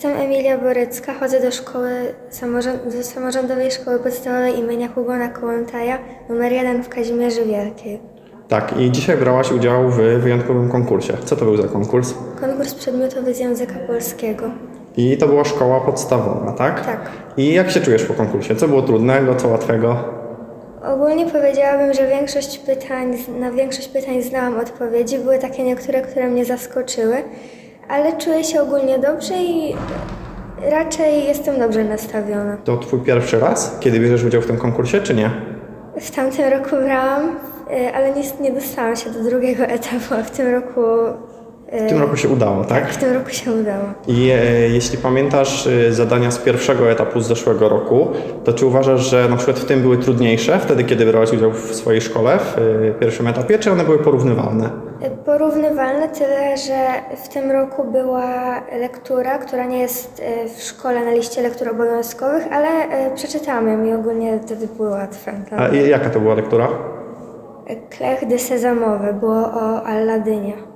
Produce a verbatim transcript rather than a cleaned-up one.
Jestem Emilia Borycka, chodzę do szkoły samorząd, do samorządowej szkoły podstawowej imienia Hugona Kołłątaja, numer jeden w Kazimierzu Wielkiej. Tak, i dzisiaj brałaś udział w wyjątkowym konkursie. Co to był za konkurs? Konkurs przedmiotowy z języka polskiego. I to była szkoła podstawowa, tak? Tak. I jak się czujesz po konkursie? Co było trudnego, co łatwego? Ogólnie powiedziałabym, że większość pytań, na większość pytań znałam odpowiedzi. Były takie niektóre, które mnie zaskoczyły, ale czuję się ogólnie dobrze i raczej jestem dobrze nastawiona. To twój pierwszy raz, kiedy bierzesz udział w tym konkursie, czy nie? W tamtym roku brałam, y, ale nie, nie dostałam się do drugiego etapu, a w tym roku... W tym roku się udało, tak? W tym roku się udało. I e, jeśli pamiętasz e, zadania z pierwszego etapu z zeszłego roku, to czy uważasz, że na przykład w tym były trudniejsze, wtedy kiedy brałaś udział w swojej szkole, w e, pierwszym etapie, czy one były porównywalne? Porównywalne tyle, że w tym roku była lektura, która nie jest y, w szkole na liście lektur obowiązkowych, ale y, przeczytałam ją i ogólnie wtedy były łatwe. A i jaka to była lektura? Klech de Sezamowe było o Alladynie.